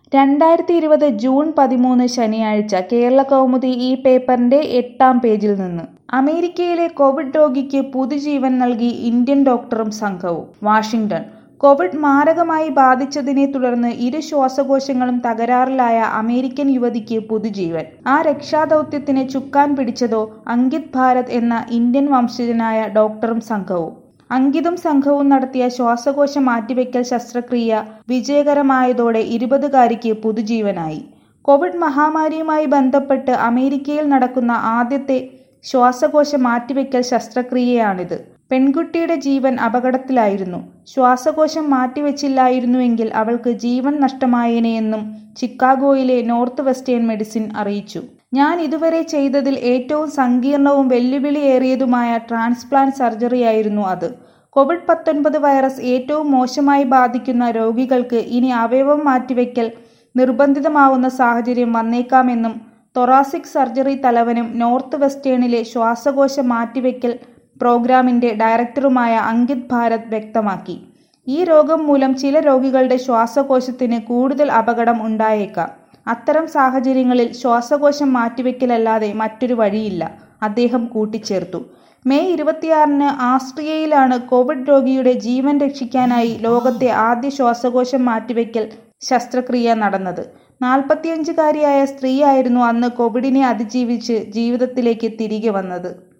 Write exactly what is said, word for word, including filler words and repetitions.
രണ്ടായിരത്തി ഇരുപത് ജൂൺ പതിമൂന്ന് ശനിയാഴ്ച കേരളകൗമുദി ഈ പേപ്പറിന്റെ എട്ടാം പേജിൽ നിന്ന് അമേരിക്കയിലെ കോവിഡ് രോഗിക്ക് പുതുജീവൻ നൽകി ഇന്ത്യൻ ഡോക്ടറും സംഘവും. വാഷിംഗ്ടൺ. കോവിഡ് മാരകമായി ബാധിച്ചതിനെ തുടർന്ന് ഇരു ശ്വാസകോശങ്ങളും തകരാറിലായ അമേരിക്കൻ യുവതിക്ക് പുതുജീവൻ. ആ രക്ഷാദൗത്യത്തിന് ചുക്കാൻ പിടിച്ചതോ അങ്കിത് ഭാരത് എന്ന ഇന്ത്യൻ വംശജനായ ഡോക്ടറും സംഘവും. അങ്കിതും സംഘവും നടത്തിയ ശ്വാസകോശ മാറ്റിവെക്കൽ ശസ്ത്രക്രിയ വിജയകരമായതോടെ ഇരുപതുകാരിക്ക് പുതുജീവനായി. കോവിഡ് മഹാമാരിയുമായി ബന്ധപ്പെട്ട് അമേരിക്കയിൽ നടക്കുന്ന ആദ്യത്തെ ശ്വാസകോശ മാറ്റിവെക്കൽ ശസ്ത്രക്രിയയാണിത്. പെൺകുട്ടിയുടെ ജീവൻ അപകടത്തിലായിരുന്നു. ശ്വാസകോശം മാറ്റിവെച്ചില്ലായിരുന്നുവെങ്കിൽ അവൾക്ക് ജീവൻ നഷ്ടമായേനെയെന്നും ചിക്കാഗോയിലെ നോർത്ത് വെസ്റ്റേൺ മെഡിസിൻ അറിയിച്ചു. ഞാൻ ഇതുവരെ ചെയ്തതിൽ ഏറ്റവും സങ്കീർണവും വെല്ലുവിളിയേറിയതുമായ ട്രാൻസ്പ്ലാന്റ് സർജറിയായിരുന്നു അത്. കോവിഡ് പത്തൊൻപത് വൈറസ് ഏറ്റവും മോശമായി ബാധിക്കുന്ന രോഗികൾക്ക് ഇനി അവയവം മാറ്റിവെക്കൽ നിർബന്ധിതമാവുന്ന സാഹചര്യം വന്നേക്കാമെന്നും തൊറാസിക് സർജറി തലവനും നോർത്ത് വെസ്റ്റേണിലെ ശ്വാസകോശ മാറ്റിവെക്കൽ പ്രോഗ്രാമിന്റെ ഡയറക്ടറുമായ അങ്കിത് ഭാരത് വ്യക്തമാക്കി. ഈ രോഗം മൂലം ചില രോഗികളുടെ ശ്വാസകോശത്തിന് കൂടുതൽ അപകടം ഉണ്ടായേക്കാം. അത്തരം സാഹചര്യങ്ങളിൽ ശ്വാസകോശം മാറ്റിവെക്കലല്ലാതെ മറ്റൊരു വഴിയില്ല, അദ്ദേഹം കൂട്ടിച്ചേർത്തു. മെയ് ഇരുപത്തിയാറിന് ആസ്ട്രിയയിലാണ് കോവിഡ് രോഗിയുടെ ജീവൻ രക്ഷിക്കാനായി ലോകത്തെ ആദ്യ ശ്വാസകോശം മാറ്റിവെക്കൽ ശസ്ത്രക്രിയ നടന്നത്. നാൽപ്പത്തിയഞ്ചുകാരിയായ സ്ത്രീയായിരുന്നു അന്ന് കോവിഡിനെ അതിജീവിച്ച് ജീവിതത്തിലേക്ക് തിരികെ വന്നത്.